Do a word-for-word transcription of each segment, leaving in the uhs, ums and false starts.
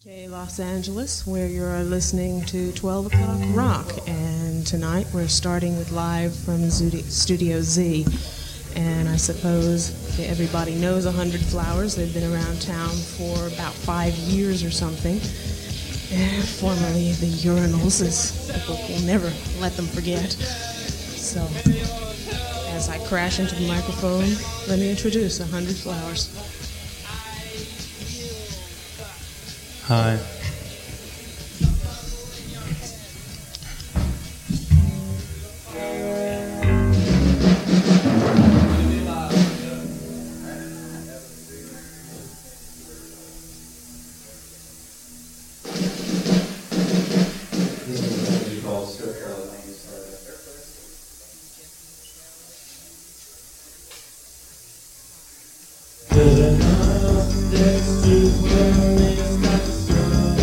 J Los Angeles, where you're listening to twelve O'Clock Rock. And tonight we're starting with live from Studio Z. And I suppose everybody knows one hundred Flowers. They've been around town for about five years or something. And formerly the Urinals, as people will never let them forget. So, as I crash into the microphone, let me introduce one hundred Flowers. Hi. Good enough, that's too well, it's got to stop.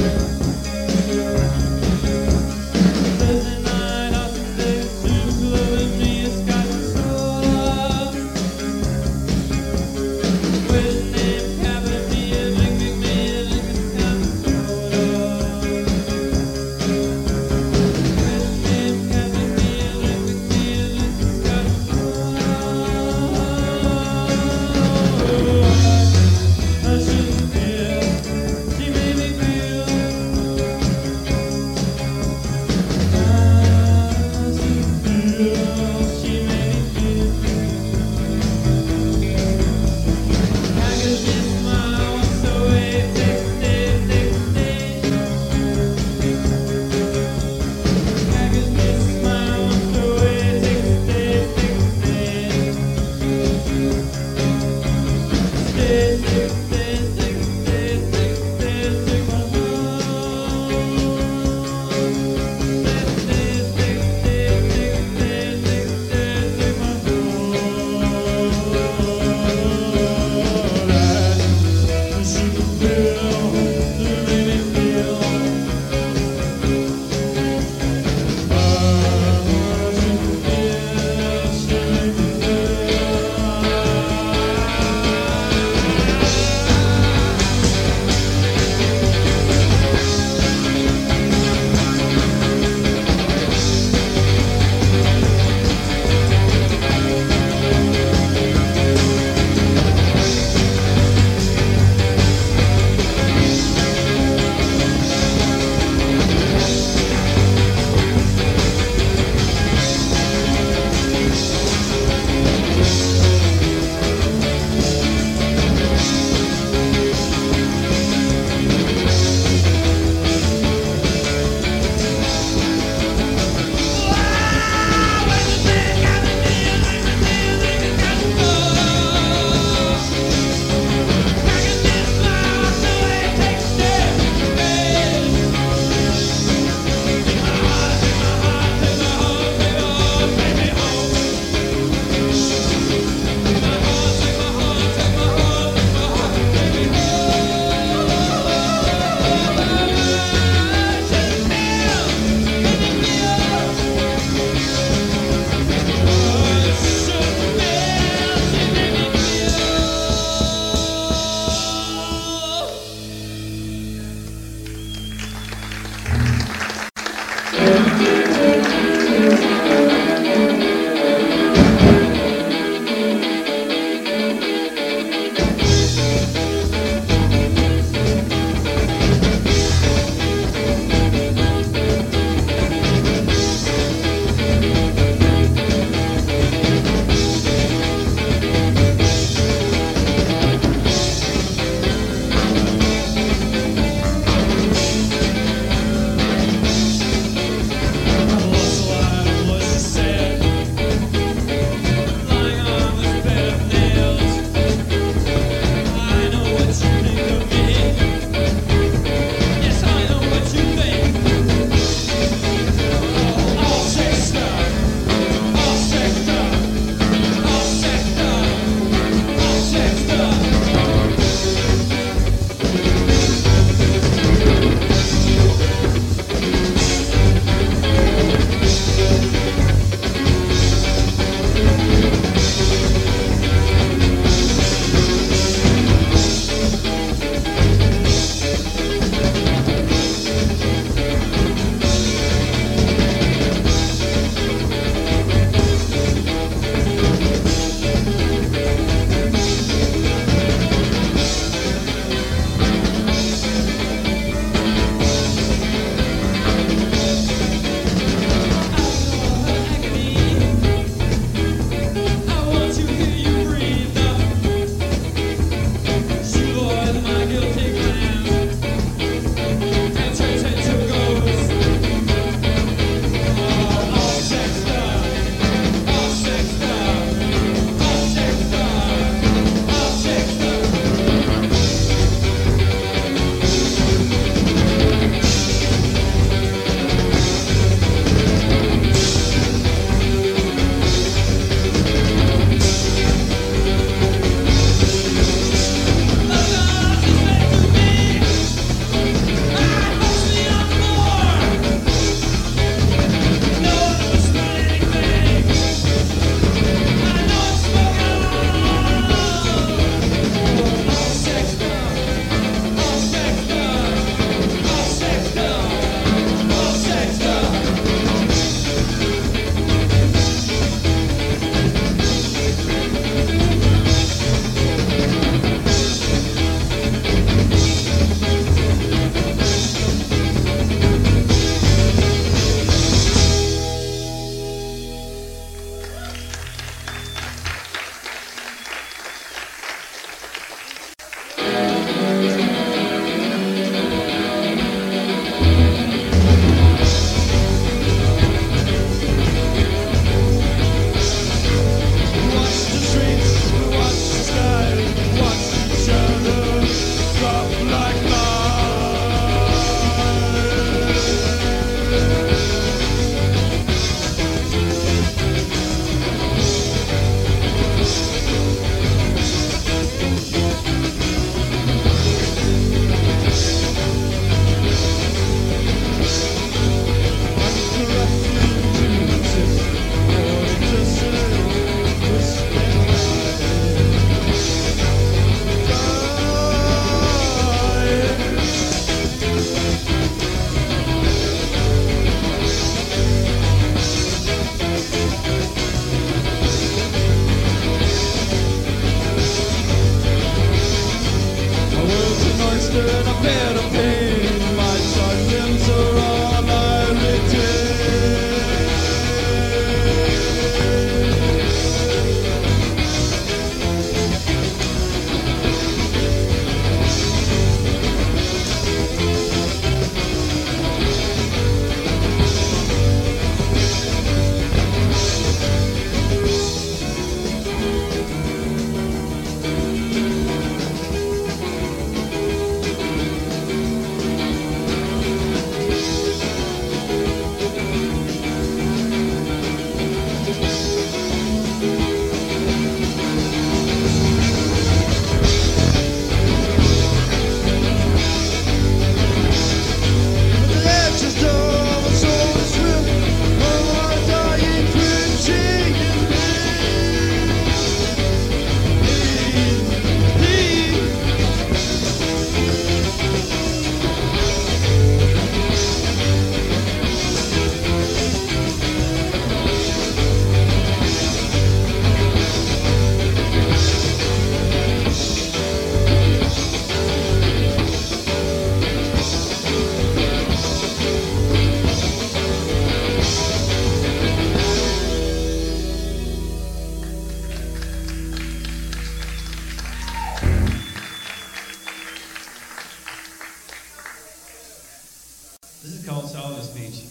This is called Solid Speech.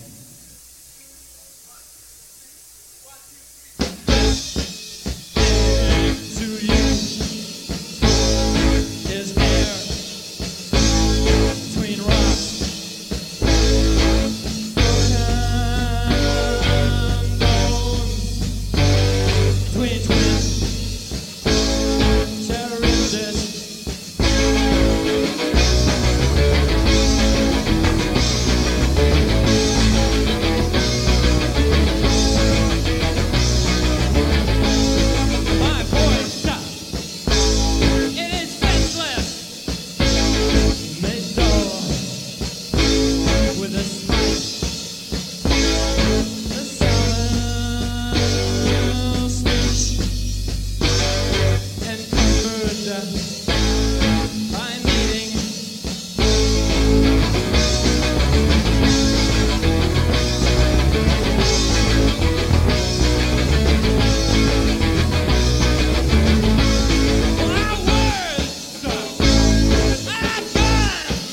To you is air between rocks. Between twins, terrorists. My voice, it is senseless, made dull with a spike. The sound speech encumbered by meeting. My words are guns,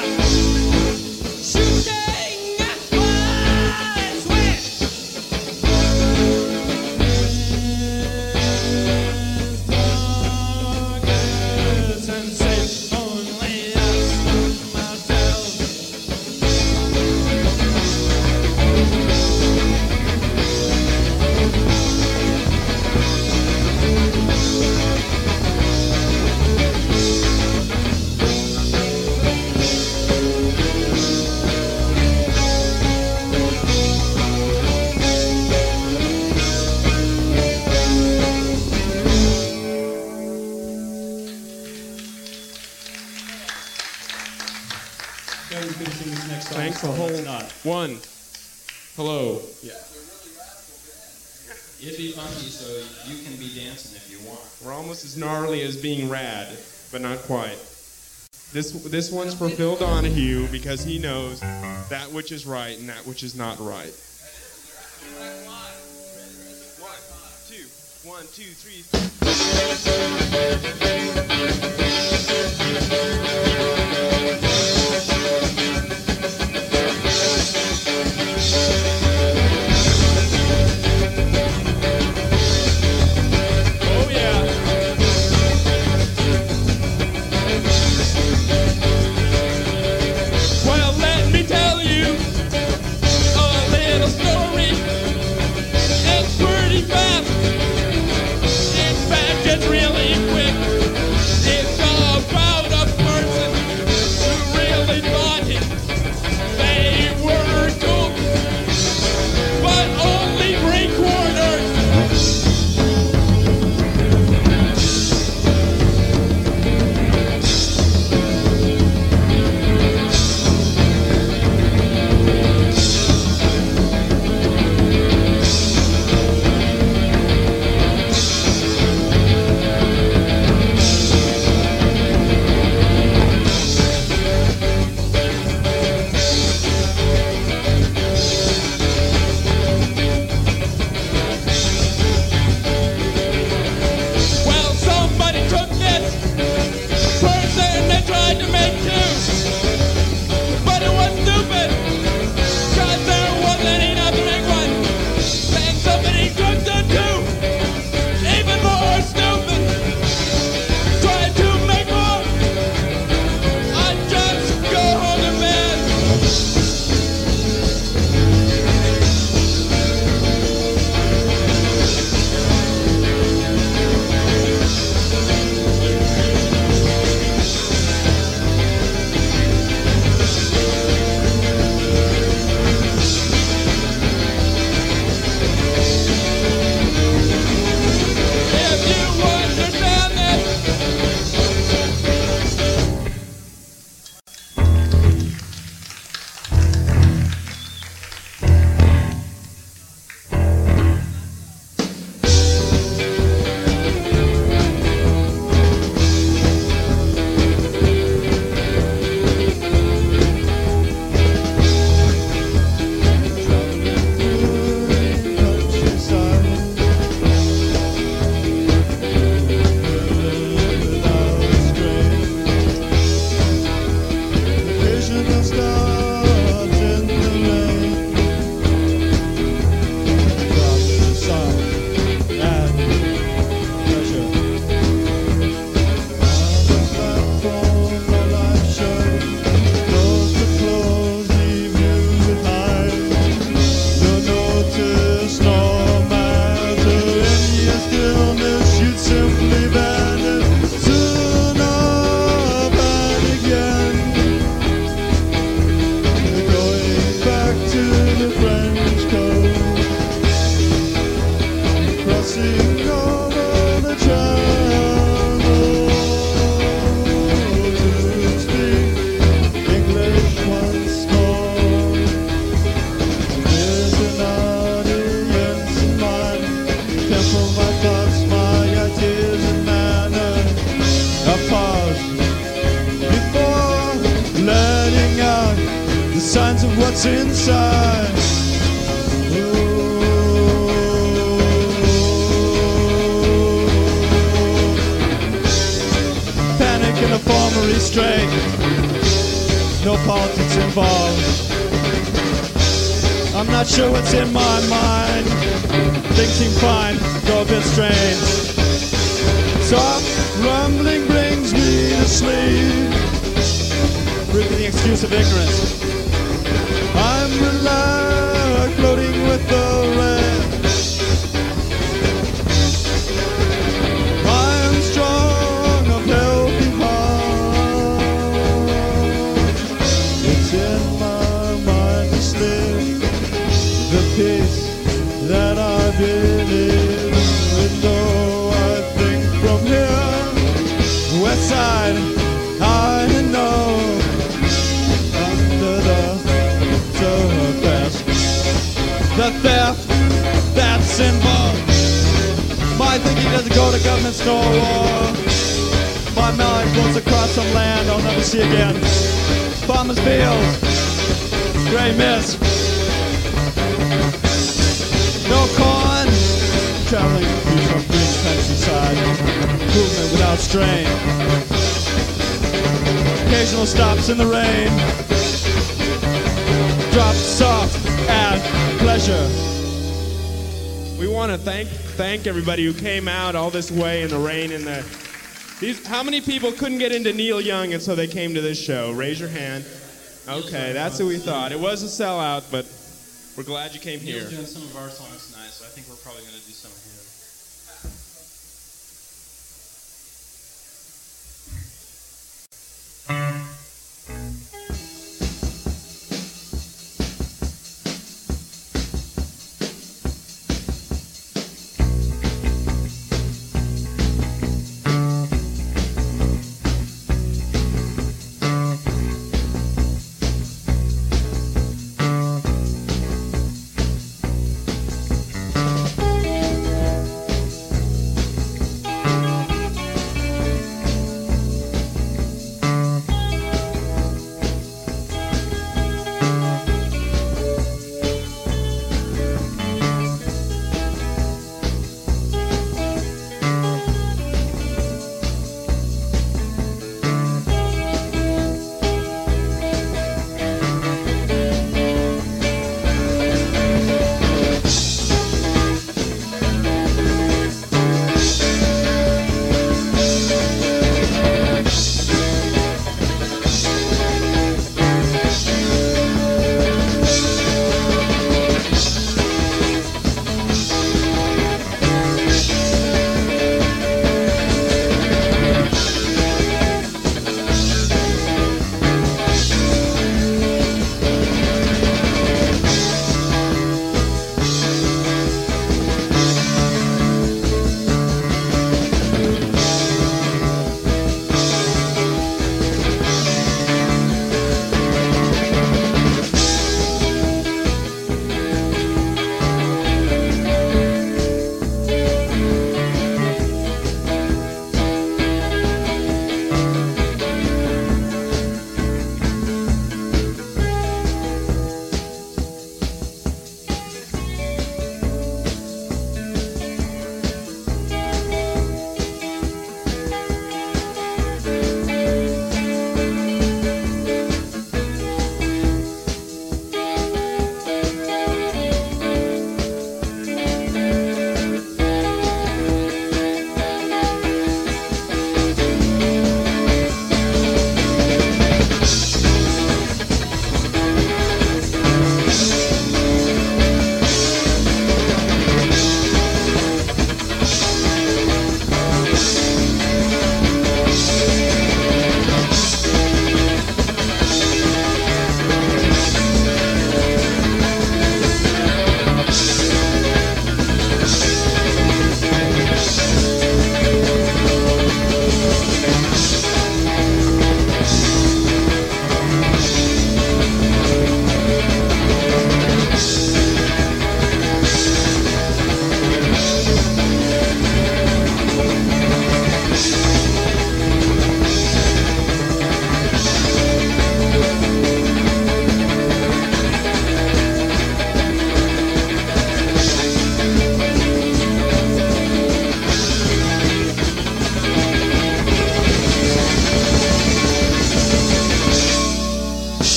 shooting bullets with targets and safe only us ourselves. Kevin's going to sing this next song. Thanks a so whole it's not. one. Hello. It'd be funky, so you can be dancing if you want. We're almost as gnarly as being rad, but not quite. This this one's for Phil Donahue because he knows that which is right and that which is not right. One, two, one, two, three. Oh yeah. Well, let me tell you a little story. It's pretty fast. In fact, it's really quick. It's about a person who signs of what's inside. Panic in a form of restraint. No politics involved. I'm not sure what's in my mind. Things seem fine, go a bit strange. Soft rumbling brings me to sleep. Breaking the excuse of ignorance. I'm relaxed, floating with the rain. I'm strong of healthy heart. It's in my mind to slip the peace that I believe. And though I think from here, west side, I know under the surface, the theft that's involved. My thinking doesn't go to government store war. My mind floats across some land I'll never see again. Farmers' fields, gray mist. No corn, traveling through some green countryside, movement without strain. Occasional stops in the rain, drop soft at pleasure. We want to thank thank everybody who came out all this way in the rain and the. These, how many people couldn't get into Neil Young and so they came to this show? Raise your hand. Okay, that's what we thought. It was a sellout, but we're glad you came here. Neil's doing some of our songs tonight, so I think we're probably going to do some of his.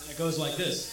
It goes like this.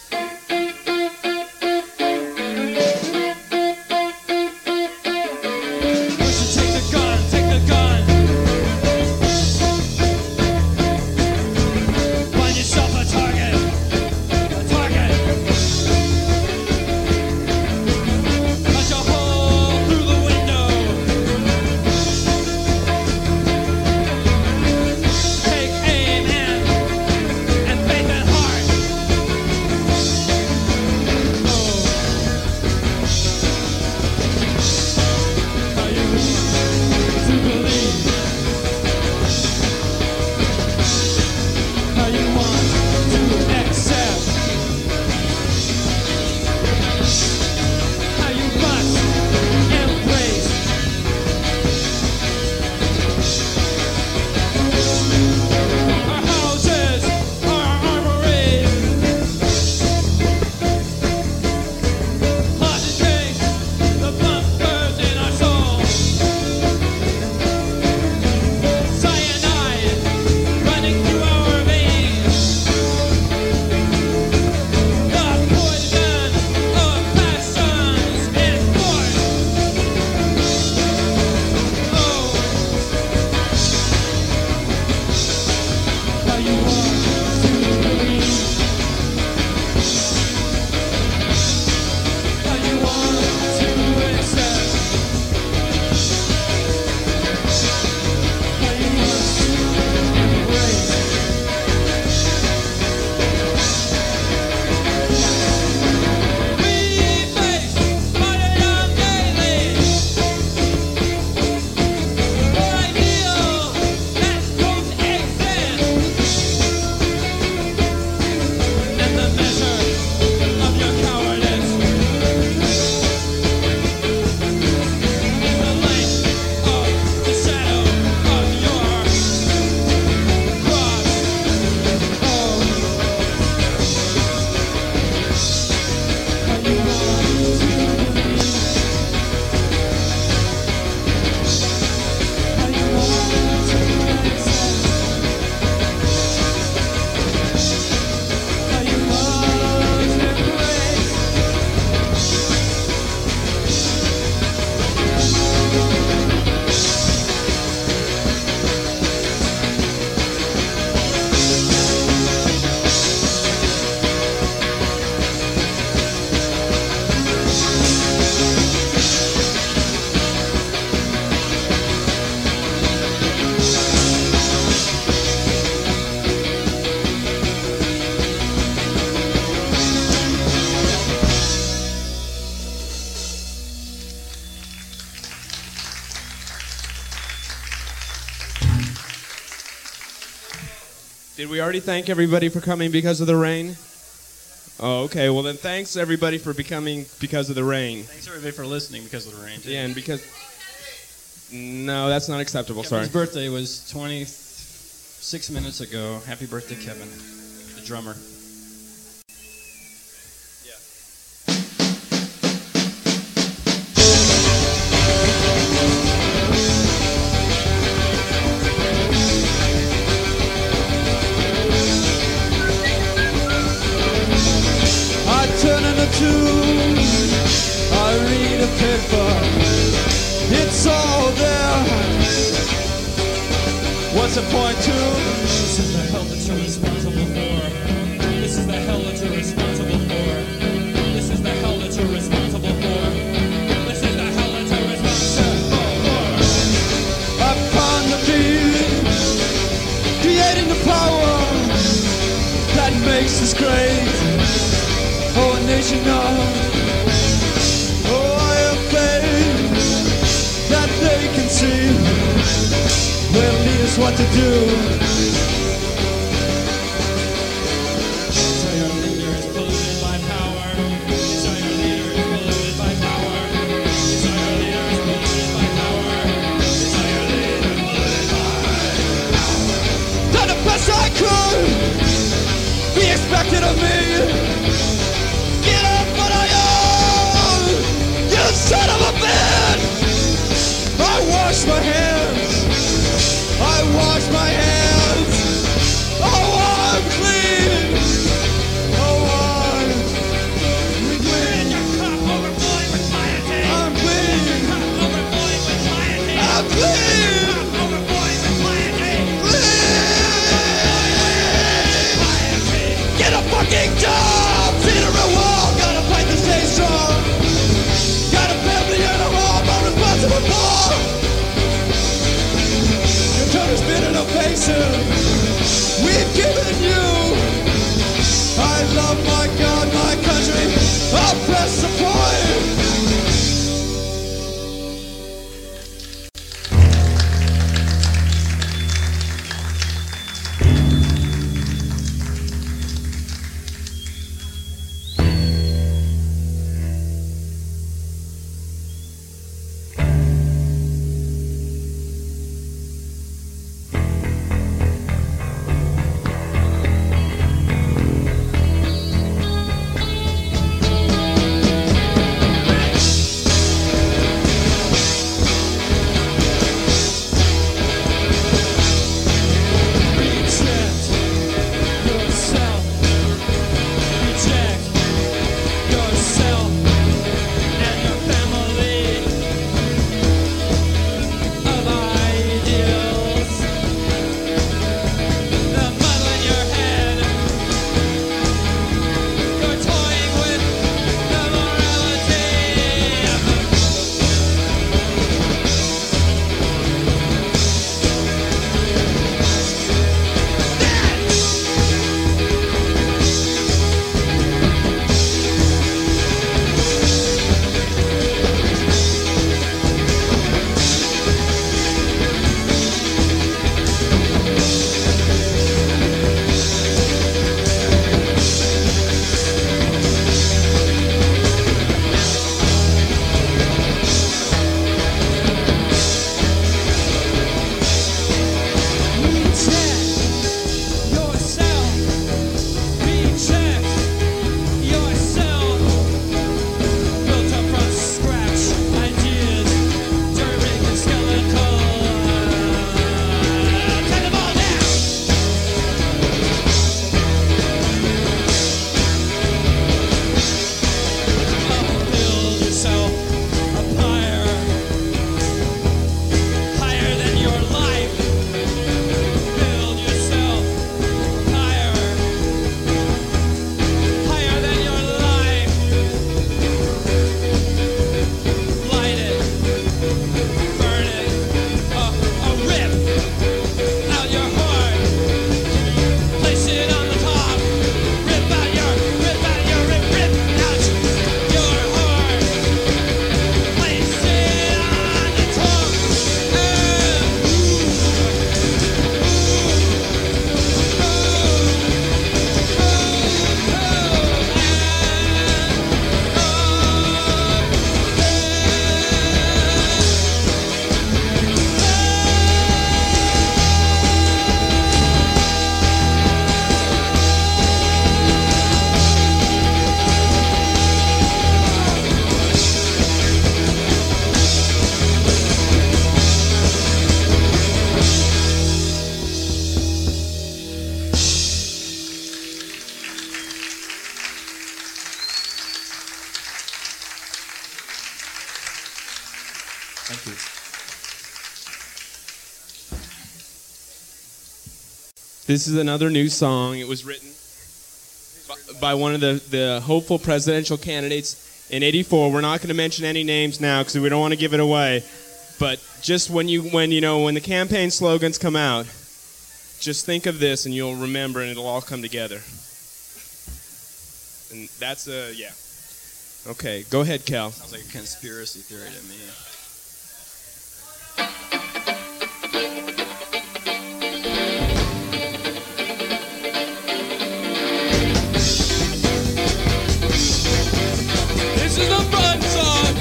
Did we already thank everybody for coming because of the rain? Oh, okay. Well, then thanks everybody for becoming because of the rain. Thanks everybody for listening because of the rain. Too. Yeah, and because... No, that's not acceptable, Kevin's sorry. birthday was twenty-six minutes ago. Happy birthday, Kevin, the drummer. I read a paper, it's all there. What's the point to? This is the hell that you're responsible for. This is the hell that you're responsible for. This is the hell that you're responsible for. This is the hell that you're responsible for. Upon the beat, creating the power that makes us great. Oh, a nation of that they can see they'll lead us what to do. So your leader is polluted by power. So your leader is polluted by power. So your leader is polluted by power. So your leader is polluted by power. Done the best I could be expected of me. Get up what I own, you son of a bitch. I wash my hands, I wash my hands, oh I'm clean, oh Fucking jobs in a wall, gotta fight to stay strong. Got a family and a home I'm responsible for. Your turn has been an ovation we've given you. I love my God, my country, I'll press the point. Thank you. This is another new song. It was written by, by one of the, the hopeful presidential candidates in eighty-four. We're not going to mention any names now because we don't want to give it away. But just when you when you know when the campaign slogans come out, just think of this and you'll remember, and it'll all come together. And that's a yeah. Okay, go ahead, Cal. Sounds like a conspiracy theory to me. This is the fun song.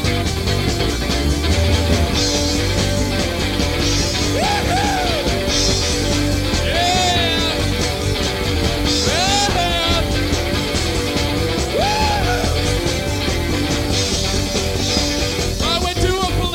I went to a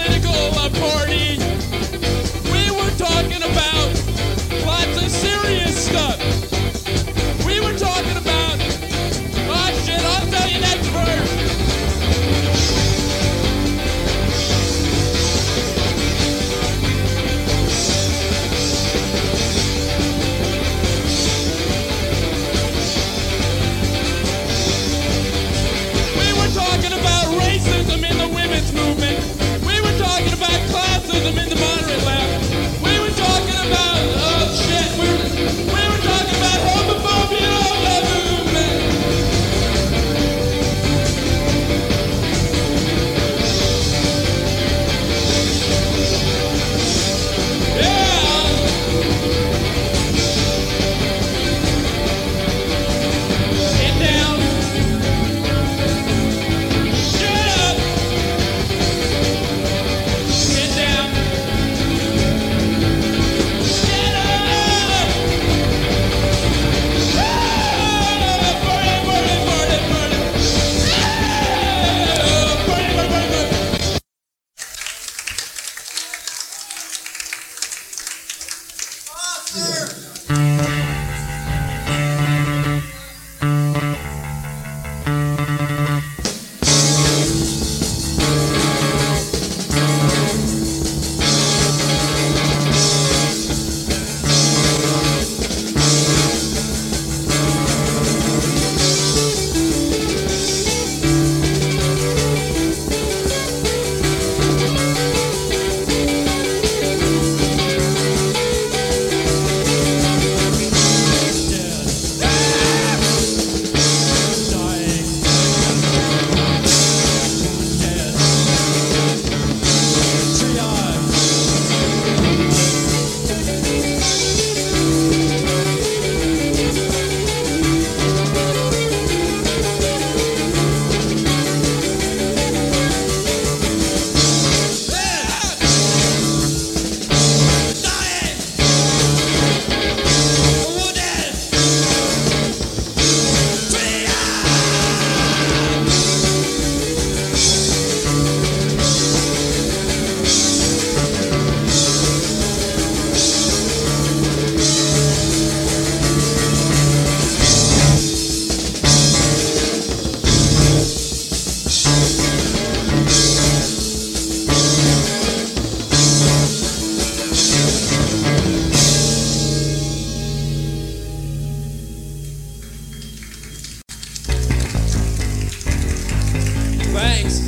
Thanks.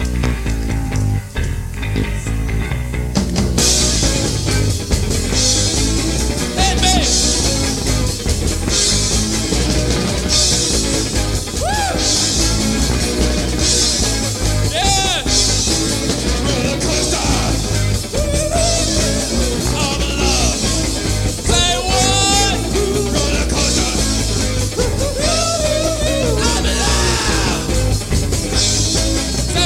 Hey, babe. Woo! Yeah. Roller coaster. All the love. Say what? Roller coaster. I'm in love.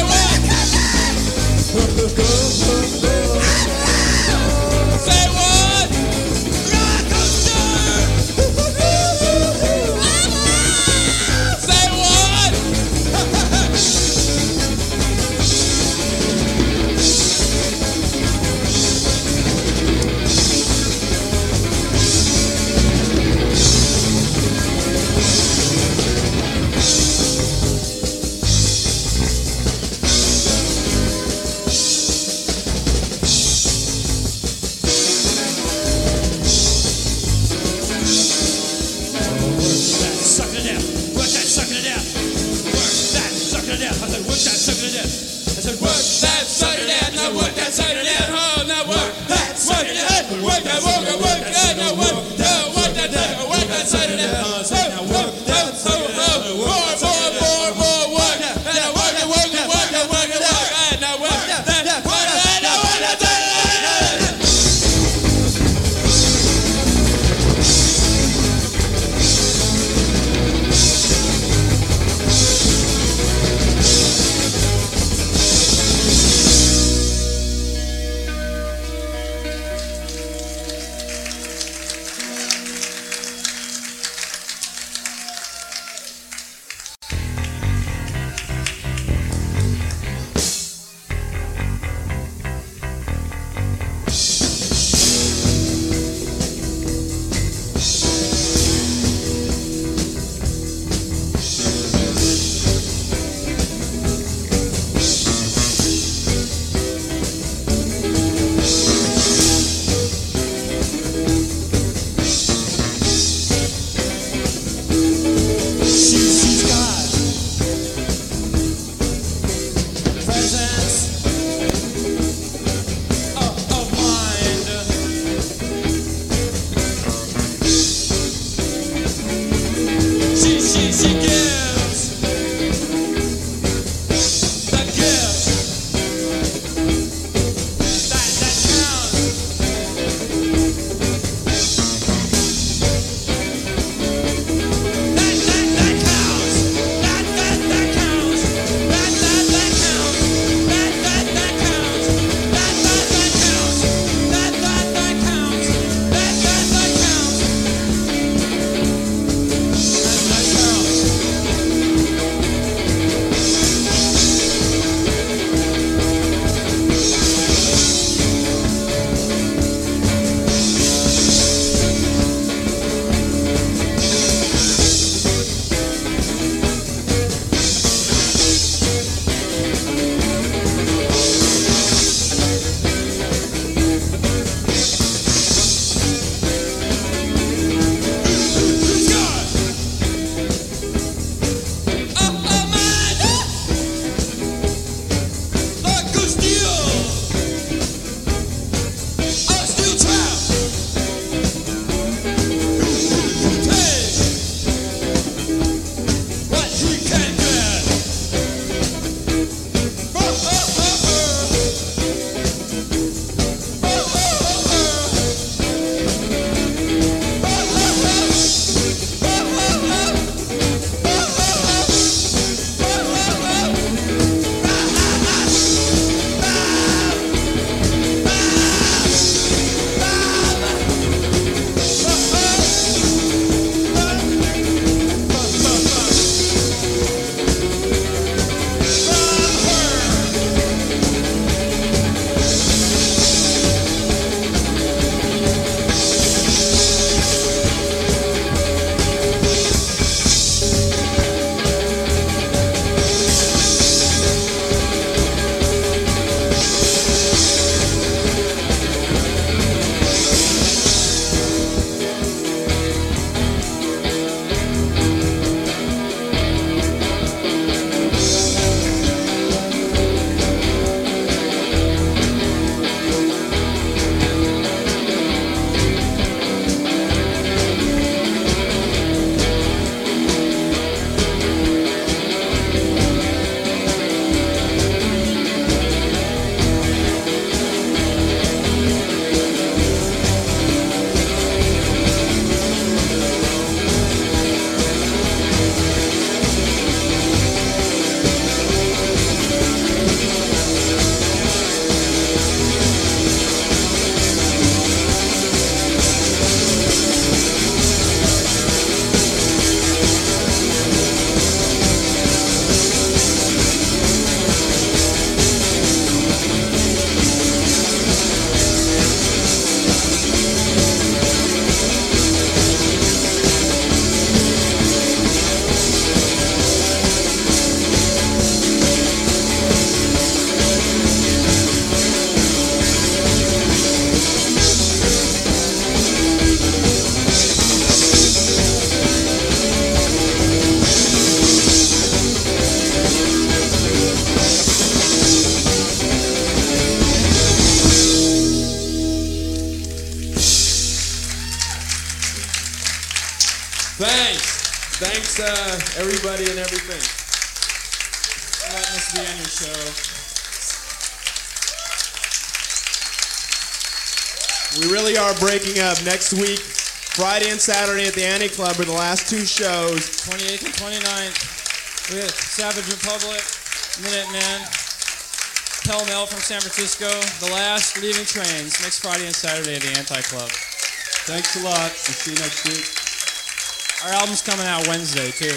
uh, everybody and everything. For letting us be on your show. We really are breaking up. Next week, Friday and Saturday at the Annie Club are the last two shows. twenty-eighth and twenty-ninth. We got Savage Republic, Minutemen, Pell Mell from San Francisco, The Last, Leaving Trains, next Friday and Saturday at the Anti-Club. Thanks a lot. We'll see you next week. Our album's coming out Wednesday, too.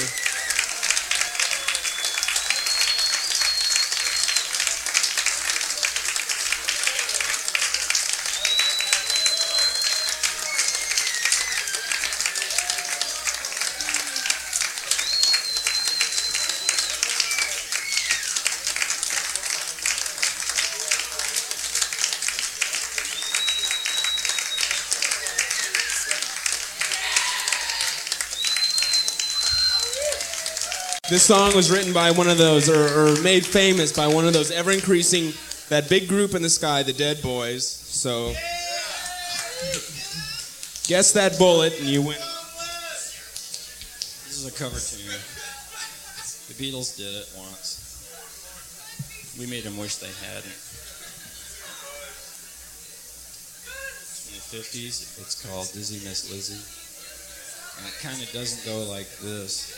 This song was written by one of those, or, or made famous by one of those ever-increasing, that big group in the sky, the Dead Boys. So, guess that bullet and you win. This is a cover tune. The Beatles did it once. We made them wish they hadn't. In the fifties, it's called Dizzy Miss Lizzy. And it kind of doesn't go like this.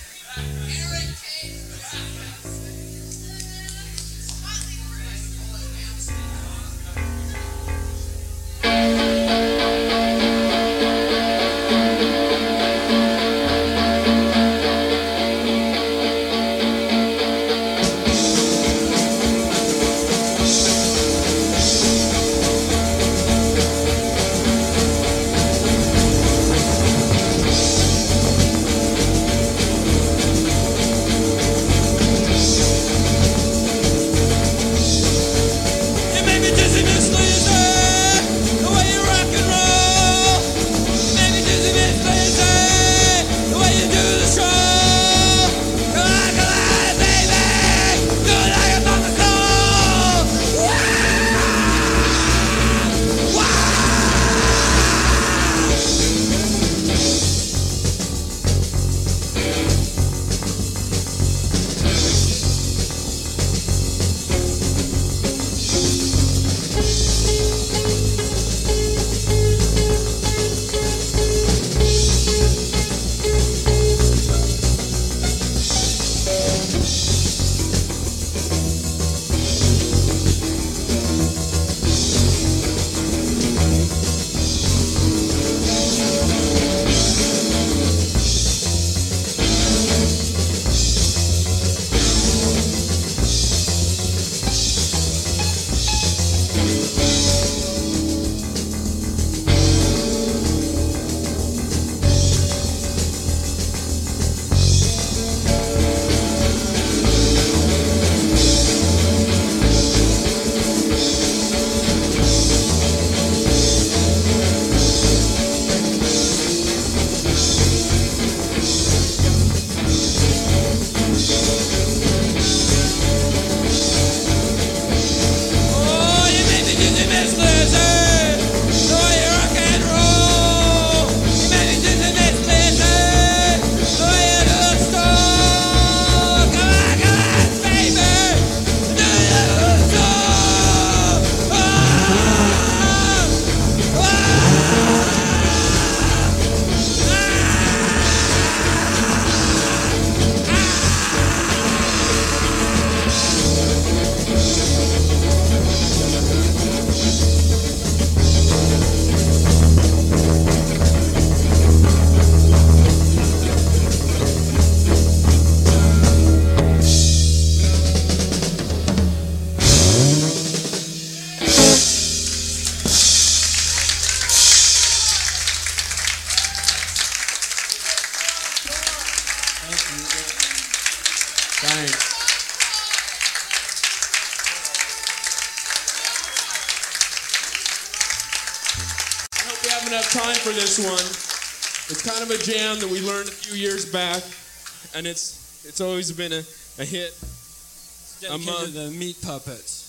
Time for this one. It's kind of a jam that we learned a few years back, and it's it's always been a, a hit. Dedicated to the Meat Puppets.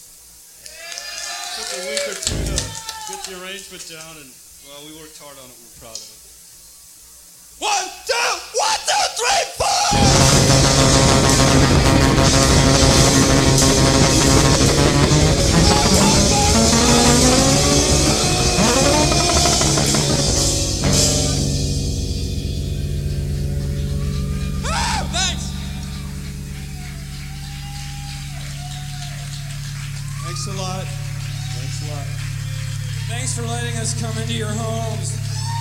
Took a week or two to get the arrangement down, and well, we worked hard on it. We're proud of it. One, two, one, two, three, four. Thanks a lot. Thanks a lot. Thanks for letting us come into your homes.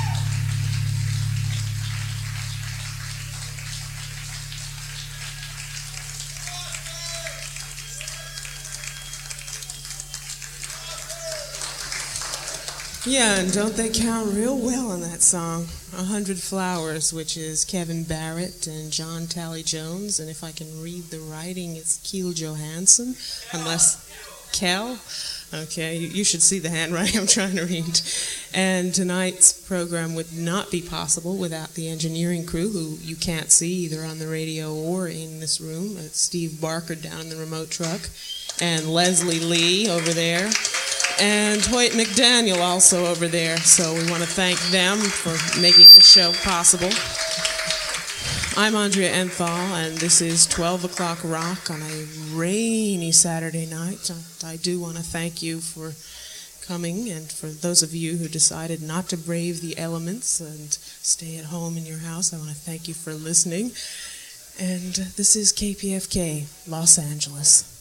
Yeah, and don't they count real well on that song? A Hundred Flowers, which is Kevin Barrett and John Tally Jones, and if I can read the writing, it's Keel Johansson, unless Kel. Okay, you, you should see the handwriting I'm trying to read. And tonight's program would not be possible without the engineering crew, who you can't see either on the radio or in this room. It's Steve Barker down in the remote truck, and Leslie Lee over there, and Hoyt McDaniel also over there. So we want to thank them for making this show possible. I'm Andrea Enthal, and this is twelve o'clock Rock on a rainy Saturday night. I do want to thank you for coming, and for those of you who decided not to brave the elements and stay at home in your house, I want to thank you for listening. And this is K P F K, Los Angeles.